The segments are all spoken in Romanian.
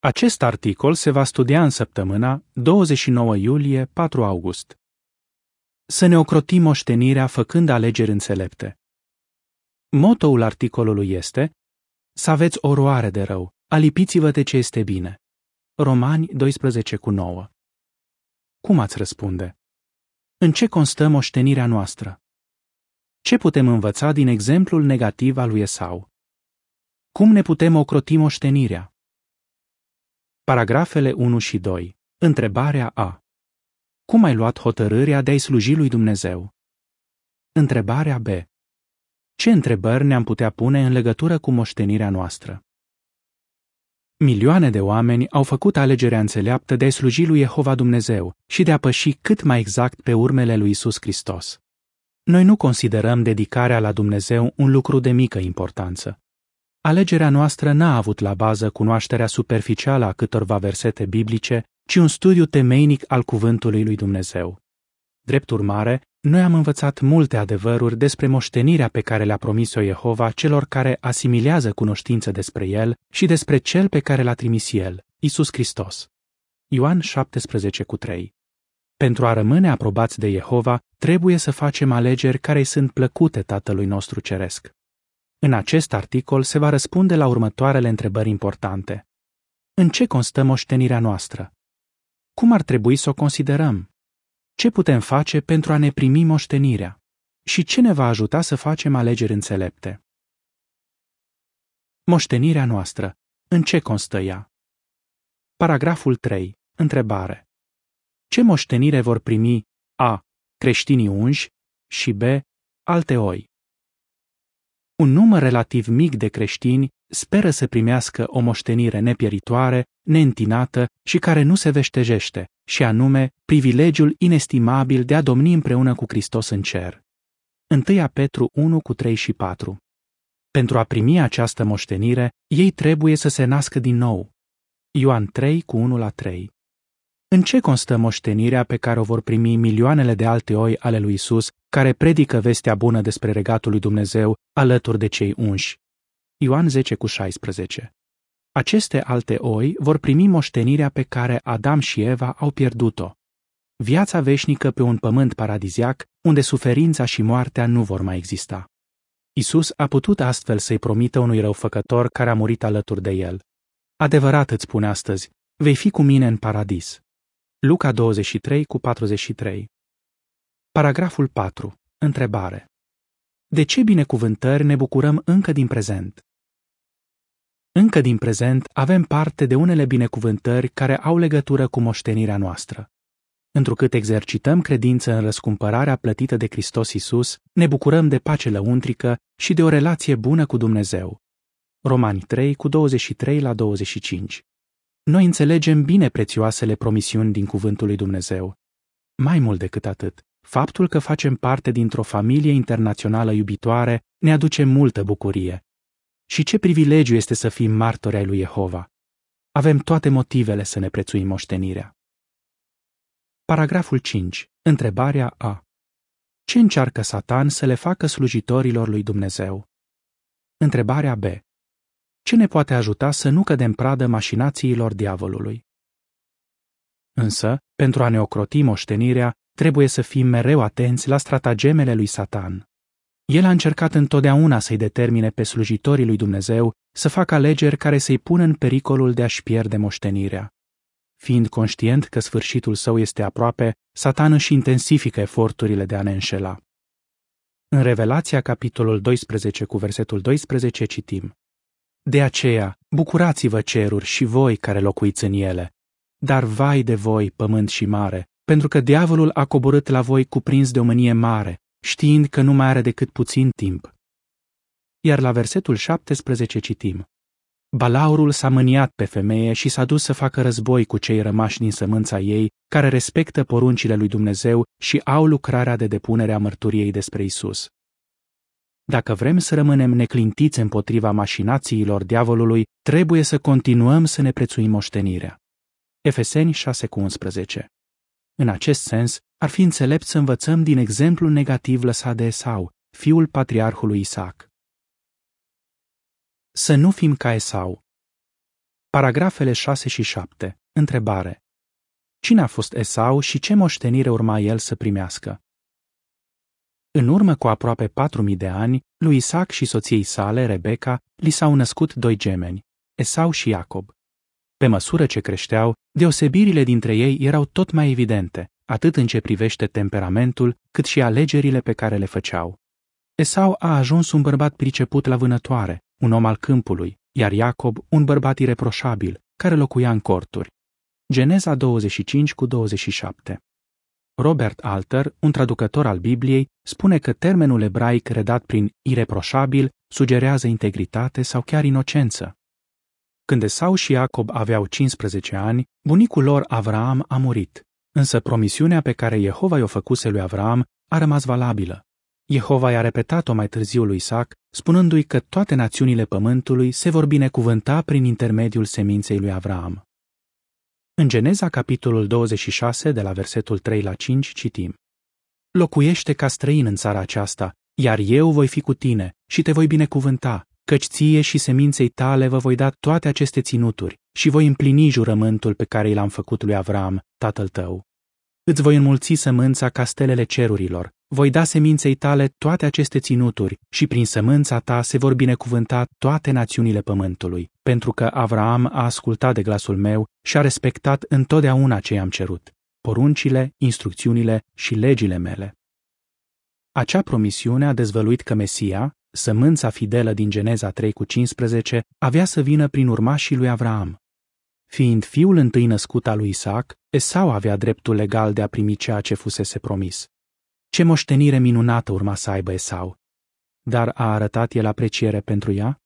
Acest articol se va studia în săptămâna 29 iulie-4 august. Să ne ocrotim moștenirea făcând alegeri înțelepte. Motoul articolului este: să aveți oroare de rău, alipiți-vă de ce este bine. Romani 12:9. Cum ați răspunde? În ce constă moștenirea noastră? Ce putem învăța din exemplul negativ al lui Esau? Cum ne putem ocroti moștenirea? Paragrafele 1 și 2. Întrebarea A. Cum ai luat hotărârea de a-i sluji lui Dumnezeu? Întrebarea B. Ce întrebări ne-am putea pune în legătură cu moștenirea noastră? Milioane de oameni au făcut alegerea înțeleaptă de a-i sluji lui Jehova Dumnezeu și de a păși cât mai exact pe urmele lui Isus Hristos. Noi nu considerăm dedicarea la Dumnezeu un lucru de mică importanță. Alegerea noastră n-a avut la bază cunoașterea superficială a câtorva versete biblice, ci un studiu temeinic al cuvântului lui Dumnezeu. Drept urmare, noi am învățat multe adevăruri despre moștenirea pe care le-a promis-o Jehova celor care asimilează cunoștință despre El și despre Cel pe care l-a trimis El, Isus Hristos. Ioan 17:3. Pentru a rămâne aprobați de Jehova, trebuie să facem alegeri care îi sunt plăcute Tatălui nostru Ceresc. În acest articol se va răspunde la următoarele întrebări importante. În ce constă moștenirea noastră? Cum ar trebui să o considerăm? Ce putem face pentru a ne primi moștenirea? Și ce ne va ajuta să facem alegeri înțelepte? Moștenirea noastră. În ce constă ea? Paragraful 3. Întrebare. Ce moștenire vor primi A. creștinii unși și B. alte oi? Un număr relativ mic de creștini speră să primească o moștenire nepieritoare, neîntinată și care nu se veștejește, și anume privilegiul inestimabil de a domni împreună cu Hristos în cer. 1 Petru 1:3-4. Pentru a primi această moștenire, ei trebuie să se nască din nou. Ioan 3:1-3. În ce constă moștenirea pe care o vor primi milioanele de alte oi ale lui Isus, care predică vestea bună despre regatul lui Dumnezeu alături de cei unși? Ioan 10:16. Aceste alte oi vor primi moștenirea pe care Adam și Eva au pierdut-o. Viața veșnică pe un pământ paradiziac, unde suferința și moartea nu vor mai exista. Isus a putut astfel să-i promită unui răufăcător care a murit alături de el: adevărat îți spun astăzi, vei fi cu mine în paradis. Luca 23:43. Paragraful 4. Întrebare. De ce binecuvântări ne bucurăm încă din prezent? Încă din prezent avem parte de unele binecuvântări care au legătură cu moștenirea noastră. Întrucât exercităm credință în răscumpărarea plătită de Hristos Iisus, ne bucurăm de pace lăuntrică și de o relație bună cu Dumnezeu. Romani 3:23-25. Noi înțelegem bine prețioasele promisiuni din cuvântul lui Dumnezeu. Mai mult decât atât, faptul că facem parte dintr-o familie internațională iubitoare ne aduce multă bucurie. Și ce privilegiu este să fim martori ai lui Jehova! Avem toate motivele să ne prețuim moștenirea. Paragraful 5. Întrebarea A. Ce încearcă Satan să le facă slujitorilor lui Dumnezeu? Întrebarea B. Ce ne poate ajuta să nu cădem pradă mașinațiilor diavolului? Însă, pentru a ne ocroti moștenirea, trebuie să fim mereu atenți la stratagemele lui Satan. El a încercat întotdeauna să-i determine pe slujitorii lui Dumnezeu să facă alegeri care să-i pună în pericolul de a-și pierde moștenirea. Fiind conștient că sfârșitul său este aproape, Satan își intensifică eforturile de a ne înșela. În Revelația, capitolul 12, cu versetul 12, citim: De aceea, bucurați-vă ceruri și voi care locuiți în ele, dar vai de voi, pământ și mare, pentru că diavolul a coborât la voi cuprins de o mânie mare, știind că nu mai are decât puțin timp. Iar la versetul 17 citim: Balaurul s-a mâniat pe femeie și s-a dus să facă război cu cei rămași din sămânța ei, care respectă poruncile lui Dumnezeu și au lucrarea de depunere a mărturiei despre Isus. Dacă vrem să rămânem neclintiți împotriva mașinațiilor diavolului, trebuie să continuăm să ne prețuim moștenirea. Efeseni 6:11. În acest sens, ar fi înțelept să învățăm din exemplul negativ lăsat de Esau, fiul patriarhului Isaac. Să nu fim ca Esau. Paragrafele 6 și 7. Întrebare. Cine a fost Esau și ce moștenire urma el să primească? În urmă cu aproape 4000 de ani, lui Isaac și soției sale, Rebecca, li s-au născut doi gemeni, Esau și Iacob. Pe măsură ce creșteau, deosebirile dintre ei erau tot mai evidente, atât în ce privește temperamentul, cât și alegerile pe care le făceau. Esau a ajuns un bărbat priceput la vânătoare, un om al câmpului, iar Iacob un bărbat ireproșabil, care locuia în corturi. Geneza 25:27. Robert Alter, un traducător al Bibliei, spune că termenul ebraic redat prin ireproșabil sugerează integritate sau chiar inocență. Când Esau și Iacob aveau 15 ani, bunicul lor Avraam a murit, însă promisiunea pe care Jehova i-o făcuse lui Avraam a rămas valabilă. Jehova i-a repetat-o mai târziu lui Isaac, spunându-i că toate națiunile pământului se vor binecuvânta prin intermediul seminței lui Avraam. În Geneza, capitolul 26, de la versetul 3 la 5, citim: Locuiește ca străin în țara aceasta, iar eu voi fi cu tine și te voi binecuvânta, căci ție și seminței tale vă voi da toate aceste ținuturi și voi împlini jurământul pe care i l-am făcut lui Avraam, tatăl tău. Îți voi înmulți sămânța ca stelele cerurilor, voi da seminței tale toate aceste ținuturi și prin sămânța ta se vor binecuvânta toate națiunile pământului, pentru că Avraam a ascultat de glasul meu și a respectat întotdeauna ce i-am cerut, poruncile, instrucțiunile și legile mele. Acea promisiune a dezvăluit că Mesia, sămânța fidelă din Geneza 3:15, avea să vină prin urmașii lui Avraam. Fiind fiul întâi născut al lui Isaac, Esau avea dreptul legal de a primi ceea ce fusese promis. Ce moștenire minunată urma să aibă Esau! Dar a arătat el apreciere pentru ea?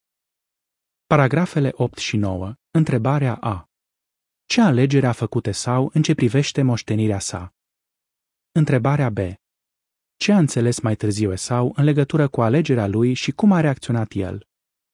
Paragrafele 8 și 9. Întrebarea A. Ce alegere a făcut Esau în ce privește moștenirea sa? Întrebarea B. Ce a înțeles mai târziu Esau în legătură cu alegerea lui și cum a reacționat el?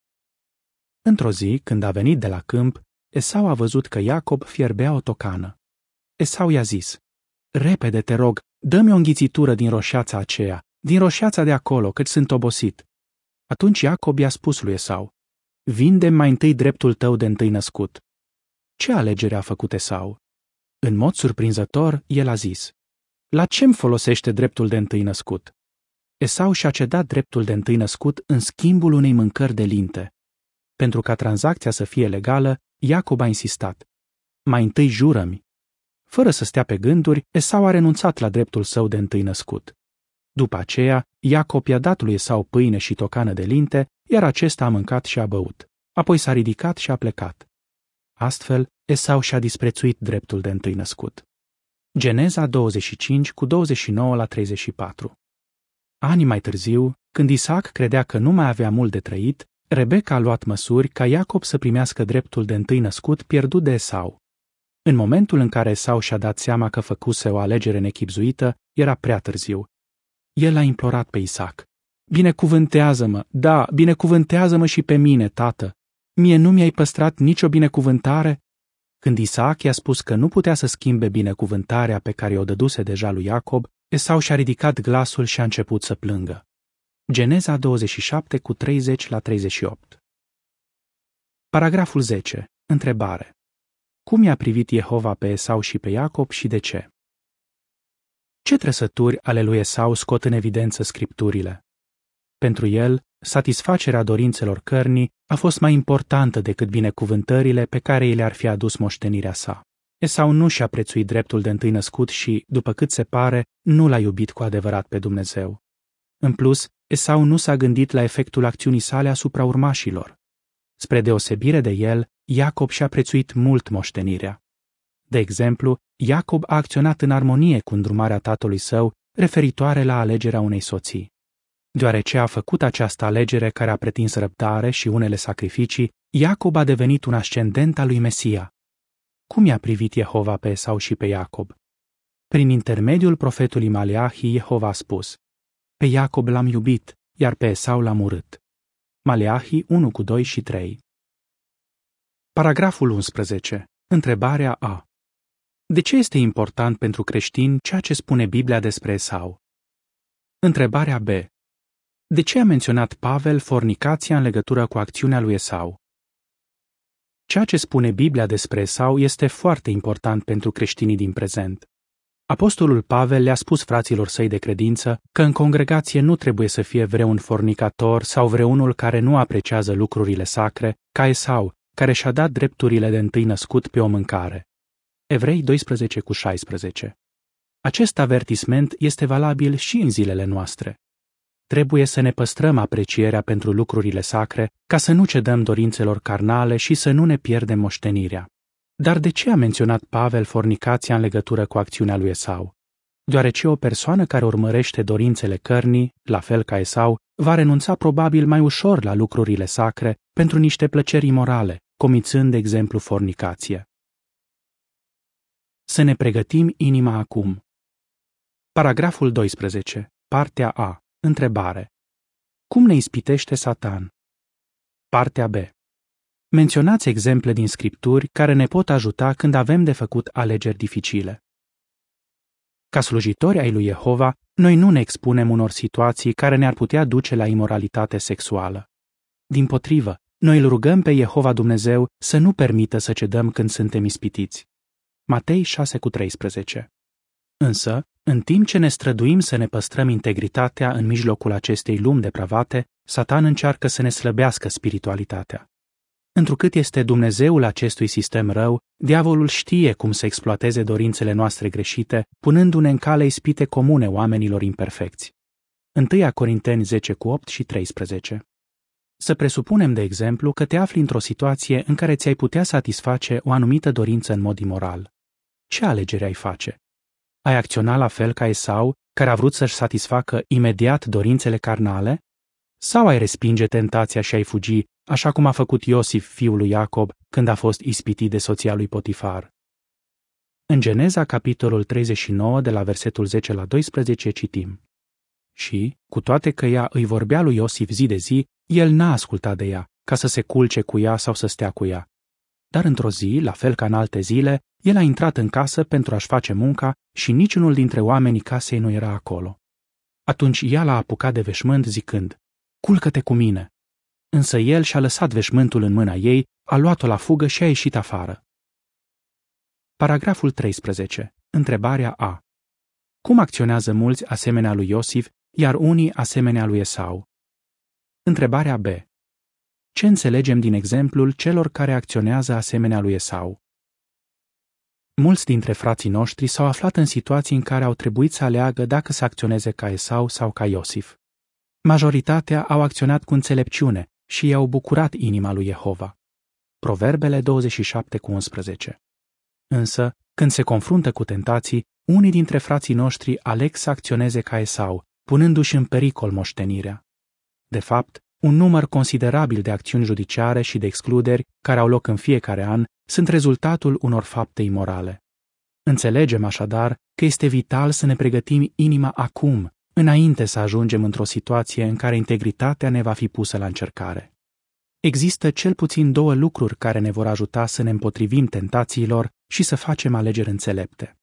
Într-o zi, când a venit de la câmp, Esau a văzut că Iacob fierbea o tocană. Esau i-a zis: Repede, te rog, dă-mi o înghițitură din roșiața aceea, din roșiața de acolo, căci sunt obosit. Atunci Iacob i-a spus lui Esau: Vinde-mi mai întâi dreptul tău de întâi născut. Ce alegere a făcut Esau? În mod surprinzător, el a zis: La ce-mi folosește dreptul de întâi născut? Esau și-a cedat dreptul de întâi născut în schimbul unei mâncări de linte. Pentru ca tranzacția să fie legală, Iacob a insistat: Mai întâi jură-mi. Fără să stea pe gânduri, Esau a renunțat la dreptul său de întâi născut. După aceea, Iacob i-a dat lui Esau pâine și tocană de linte, iar acesta a mâncat și a băut. Apoi s-a ridicat și a plecat. Astfel, Esau și-a disprețuit dreptul de întâi născut. Geneza 25:29-34. Ani mai târziu, când Isaac credea că nu mai avea mult de trăit, Rebecca a luat măsuri ca Iacob să primească dreptul de întâi născut pierdut de Esau. În momentul în care Esau și-a dat seama că făcuse o alegere nechibzuită, era prea târziu. El a implorat pe Isaac: Binecuvântează-mă, da, binecuvântează-mă și pe mine, tată. Mie nu mi-ai păstrat nicio binecuvântare? Când Isaac i-a spus că nu putea să schimbe binecuvântarea pe care o dăduse deja lui Iacob, Esau și-a ridicat glasul și a început să plângă. Geneza 27:30-38. Paragraful 10. Întrebare. Cum i-a privit Jehova pe Esau și pe Iacob și de ce? Ce trăsături ale lui Esau scot în evidență scripturile? Pentru el, satisfacerea dorințelor cărnii a fost mai importantă decât binecuvântările pe care i le-ar fi adus moștenirea sa. Esau nu și-a prețuit dreptul de întâi născut și, după cât se pare, nu l-a iubit cu adevărat pe Dumnezeu. În plus, Esau nu s-a gândit la efectul acțiunii sale asupra urmașilor. Spre deosebire de el, Iacob și-a prețuit mult moștenirea. De exemplu, Iacob a acționat în armonie cu îndrumarea tatălui său referitoare la alegerea unei soții. Deoarece a făcut această alegere care a pretins răbdare și unele sacrificii, Iacob a devenit un ascendent al lui Mesia. Cum i-a privit Jehova pe Esau și pe Iacob? Prin intermediul profetului Maleahi, Jehova a spus: Pe Iacob l-am iubit, iar pe Esau l-am urât. Maleahi 1:2 și 3. Paragraful 11. Întrebarea A. De ce este important pentru creștini ceea ce spune Biblia despre Esau? Întrebarea B. De ce a menționat Pavel fornicația în legătură cu acțiunea lui Esau? Ceea ce spune Biblia despre Esau este foarte important pentru creștinii din prezent. Apostolul Pavel le-a spus fraților săi de credință că în congregație nu trebuie să fie vreun fornicator sau vreunul care nu apreciază lucrurile sacre, ca Esau, care și-a dat drepturile de întâi născut pe o mâncare. Evrei 12:16. Acest avertisment este valabil și în zilele noastre. Trebuie să ne păstrăm aprecierea pentru lucrurile sacre ca să nu cedăm dorințelor carnale și să nu ne pierdem moștenirea. Dar de ce a menționat Pavel fornicația în legătură cu acțiunea lui Esau? Deoarece o persoană care urmărește dorințele cărnii, la fel ca Esau, va renunța probabil mai ușor la lucrurile sacre pentru niște plăceri imorale, comițând, de exemplu, fornicație. Să ne pregătim inima acum. Paragraful 12, partea A. Întrebare. Cum ne ispitește Satan? Partea B. Menționați exemple din Scripturi care ne pot ajuta când avem de făcut alegeri dificile. Ca slujitori ai lui Jehova, noi nu ne expunem unor situații care ne-ar putea duce la imoralitate sexuală. Dimpotrivă, noi îl rugăm pe Jehova Dumnezeu să nu permită să cedăm când suntem ispitiți. Matei 6:13. Însă, în timp ce ne străduim să ne păstrăm integritatea în mijlocul acestei lumi depravate, Satan încearcă să ne slăbească spiritualitatea. Întrucât este Dumnezeul acestui sistem rău, diavolul știe cum să exploateze dorințele noastre greșite, punându-ne în cale ispite comune oamenilor imperfecți. 1 Corinteni 10:8 și 13. Să presupunem, de exemplu, că te afli într-o situație în care ți-ai putea satisface o anumită dorință în mod imoral. Ce alegere ai face? Ai acționa la fel ca Esau, care a vrut să-și satisfacă imediat dorințele carnale? Sau ai respinge tentația și ai fugi, așa cum a făcut Iosif, fiul lui Iacob, când a fost ispitit de soția lui Potifar? În Geneza, capitolul 39, de la versetul 10 la 12, citim: Și, cu toate că ea îi vorbea lui Iosif zi de zi, el n-a ascultat de ea, ca să se culce cu ea sau să stea cu ea. Dar într-o zi, la fel ca în alte zile, el a intrat în casă pentru a-și face munca și niciunul dintre oamenii casei nu era acolo. Atunci ea l-a apucat de veșmânt zicând: Culcă-te cu mine. Însă el și-a lăsat veșmântul în mâna ei, a luat-o la fugă și a ieșit afară. Paragraful 13. Întrebarea A. Cum acționează mulți asemenea lui Iosif, iar unii asemenea lui Esau? Întrebarea B. Ce înțelegem din exemplul celor care acționează asemenea lui Esau? Mulți dintre frații noștri s-au aflat în situații în care au trebuit să aleagă dacă să acționeze ca Esau sau ca Iosif. Majoritatea au acționat cu înțelepciune și i-au bucurat inima lui Jehova. Proverbele 27:11. Însă, când se confruntă cu tentații, unii dintre frații noștri aleg să acționeze ca Esau, punându-și în pericol moștenirea. De fapt, un număr considerabil de acțiuni judiciare și de excluderi care au loc în fiecare an sunt rezultatul unor fapte imorale. Înțelegem așadar că este vital să ne pregătim inima acum, înainte să ajungem într-o situație în care integritatea ne va fi pusă la încercare. Există cel puțin două lucruri care ne vor ajuta să ne împotrivim tentațiilor și să facem alegeri înțelepte.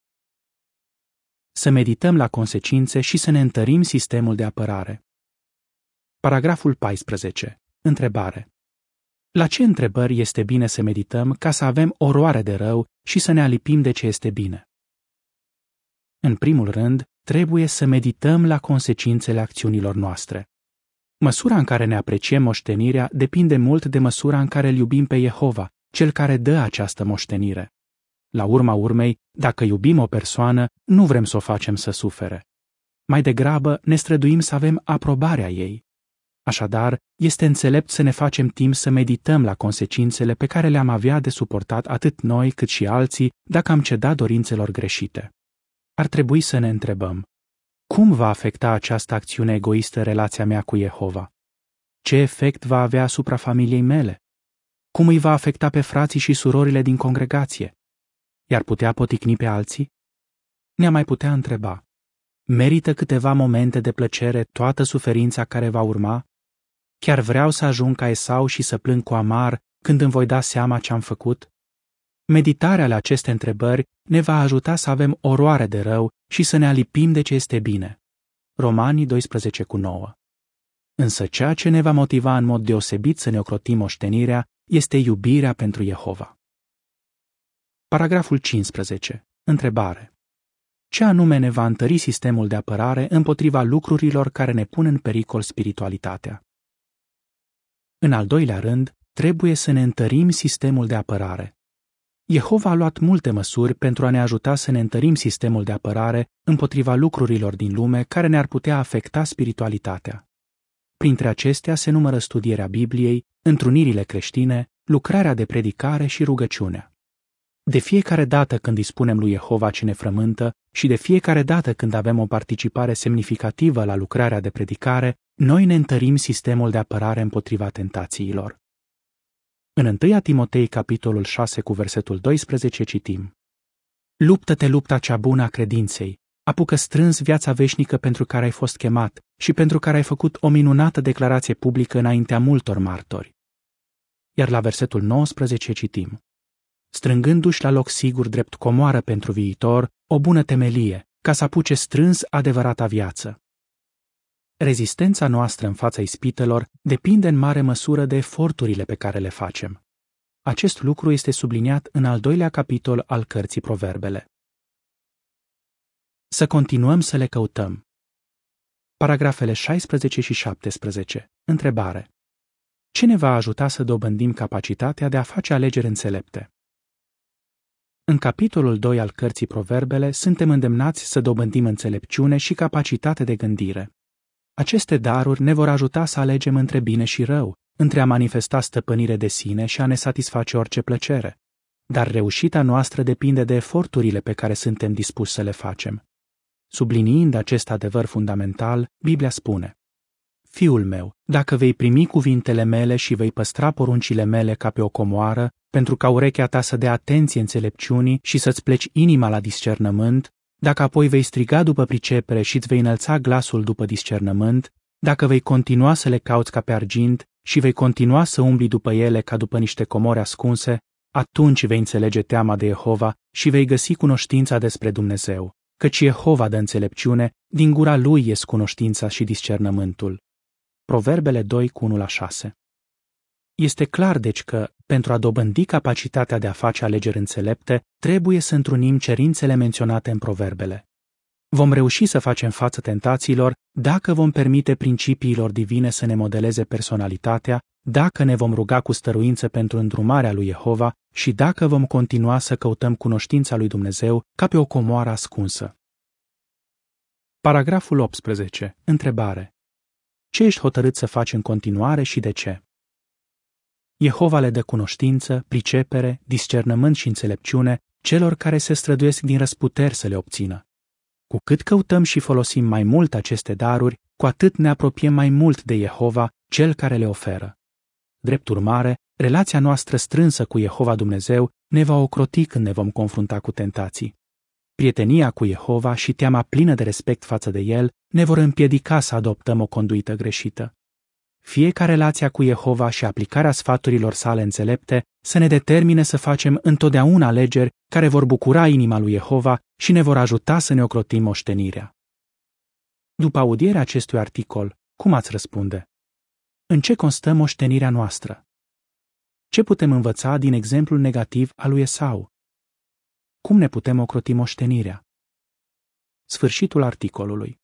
Să medităm la consecințe și să ne întărim sistemul de apărare. Paragraful 14. Întrebare. La ce întrebări este bine să medităm ca să avem oroare de rău și să ne alipim de ce este bine? În primul rând, trebuie să medităm la consecințele acțiunilor noastre. Măsura în care ne apreciem moștenirea depinde mult de măsura în care îl iubim pe Jehova, cel care dă această moștenire. La urma urmei, dacă iubim o persoană, nu vrem să o facem să sufere. Mai degrabă ne străduim să avem aprobarea ei. Așadar, este înțelept să ne facem timp să medităm la consecințele pe care le-am avea de suportat atât noi cât și alții dacă am cedat dorințelor greșite. Ar trebui să ne întrebăm: cum va afecta această acțiune egoistă relația mea cu Jehova? Ce efect va avea asupra familiei mele? Cum îi va afecta pe frații și surorile din congregație? I-ar putea poticni pe alții? Ne-am mai putea întreba: merită câteva momente de plăcere toată suferința care va urma? Chiar vreau să ajung ca Esau și să plâng cu amar când îmi voi da seama ce am făcut? Meditarea la aceste întrebări ne va ajuta să avem oroare de rău și să ne alipim de ce este bine. Romani 12:9. Însă ceea ce ne va motiva în mod deosebit să ne ocrotim moștenirea este iubirea pentru Jehova. Paragraful 15. Întrebare. Ce anume ne va întări sistemul de apărare împotriva lucrurilor care ne pun în pericol spiritualitatea? În al doilea rând, trebuie să ne întărim sistemul de apărare. Jehova a luat multe măsuri pentru a ne ajuta să ne întărim sistemul de apărare împotriva lucrurilor din lume care ne-ar putea afecta spiritualitatea. Printre acestea se numără studierea Bibliei, întrunirile creștine, lucrarea de predicare și rugăciunea. De fiecare dată când îi spunem lui Jehova ce ne frământă și de fiecare dată când avem o participare semnificativă la lucrarea de predicare, noi ne întărim sistemul de apărare împotriva tentațiilor. În 1 Timotei, capitolul 6, cu versetul 12, citim: Luptă-te lupta cea bună a credinței, apucă strâns viața veșnică pentru care ai fost chemat și pentru care ai făcut o minunată declarație publică înaintea multor martori. Iar la versetul 19 citim: Strângându-și la loc sigur drept comoară pentru viitor, o bună temelie, ca să apuce strâns adevărata viață. Rezistența noastră în fața ispitelor depinde în mare măsură de eforturile pe care le facem. Acest lucru este subliniat în al doilea capitol al cărții Proverbele. Să continuăm să le căutăm. Paragrafele 16 și 17. Întrebare. Ce ne va ajuta să dobândim capacitatea de a face alegeri înțelepte? În capitolul 2 al cărții Proverbele suntem îndemnați să dobândim înțelepciune și capacitate de gândire. Aceste daruri ne vor ajuta să alegem între bine și rău, între a manifesta stăpânire de sine și a ne satisface orice plăcere. Dar reușita noastră depinde de eforturile pe care suntem dispuși să le facem. Subliniind acest adevăr fundamental, Biblia spune: Fiul meu, dacă vei primi cuvintele mele și vei păstra poruncile mele ca pe o comoară, pentru ca urechea ta să dea atenție înțelepciunii și să-ți pleci inima la discernământ, dacă apoi vei striga după pricepere și îți vei înălța glasul după discernământ, dacă vei continua să le cauți ca pe argint și vei continua să umbli după ele ca după niște comori ascunse, atunci vei înțelege teama de Jehova și vei găsi cunoștința despre Dumnezeu, căci Jehova dă înțelepciune, din gura lui ies cunoștința și discernământul. Proverbele 2, cu 1-6. Este clar, deci, că, pentru a dobândi capacitatea de a face alegeri înțelepte, trebuie să întrunim cerințele menționate în Proverbele. Vom reuși să facem față tentațiilor dacă vom permite principiilor divine să ne modeleze personalitatea, dacă ne vom ruga cu stăruință pentru îndrumarea lui Jehova și dacă vom continua să căutăm cunoștința lui Dumnezeu ca pe o comoară ascunsă. Paragraful 18. Întrebare. Ce ești hotărât să faci în continuare și de ce? Jehova le dă cunoștință, pricepere, discernământ și înțelepciune celor care se străduiesc din răsputeri să le obțină. Cu cât căutăm și folosim mai mult aceste daruri, cu atât ne apropiem mai mult de Jehova, cel care le oferă. Drept urmare, relația noastră strânsă cu Jehova Dumnezeu ne va ocroti când ne vom confrunta cu tentații. Prietenia cu Jehova și teama plină de respect față de El ne vor împiedica să adoptăm o conduită greșită. Fie ca relația cu Jehova și aplicarea sfaturilor sale înțelepte să ne determine să facem întotdeauna alegeri care vor bucura inima lui Jehova și ne vor ajuta să ne ocrotim moștenirea. După audierea acestui articol, cum ați răspunde? În ce constă moștenirea noastră? Ce putem învăța din exemplul negativ al lui Esau? Cum ne putem ocroti moștenirea? Sfârșitul articolului.